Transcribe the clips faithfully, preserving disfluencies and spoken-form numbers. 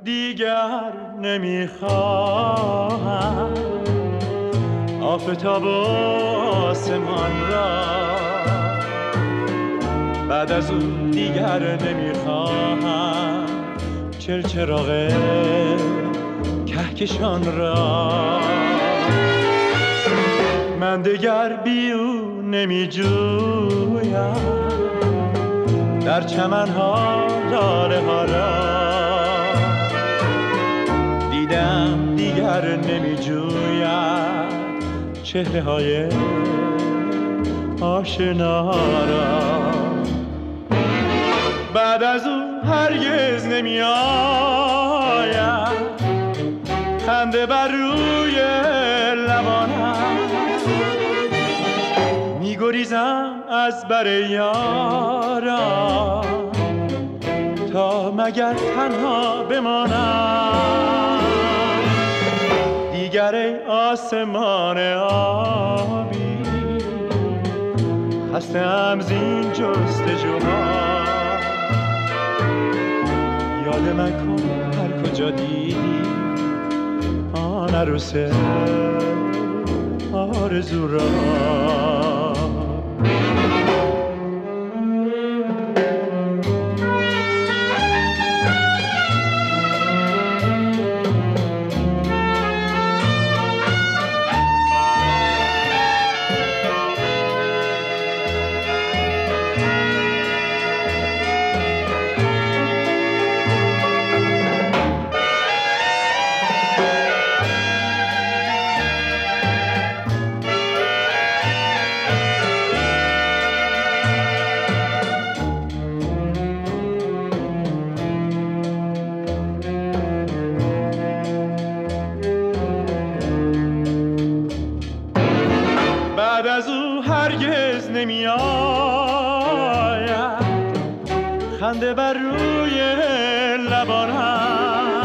دیگر نمیخواهم آفتاب و آسمان را، بعد از اون دیگر نمیخواهم چرچراغ کهکشان را. من دیگر بی او نمیجویم در چمنها لاله ها را، دیدم دیگر نمیجوید چهره های آشنا را. بعد از او هرگز نمیآید خنده بر روی لبانم، میگریزم از بر یارم تا مگر تنها بمانم. دیگر ای آسمان آبی خسته‌ام زین جستجوها، یاد من کن هر کجا دیدی آن عروس آرزو را. بعد از او هرگز نمیآید خنده بر روی لبانم،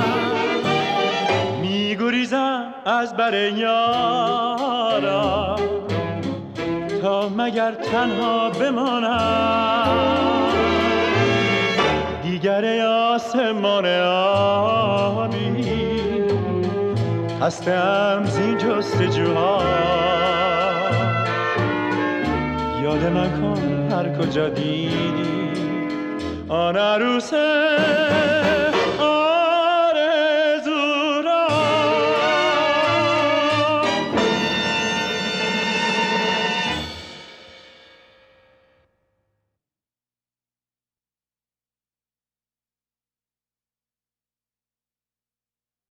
میگریزم از بر یارم تا مگر تنها بمانم. دیگر ای آسمان آبی خسته‌ام زین جستجوها، یاد من کن هر کجا دیدی آن عروس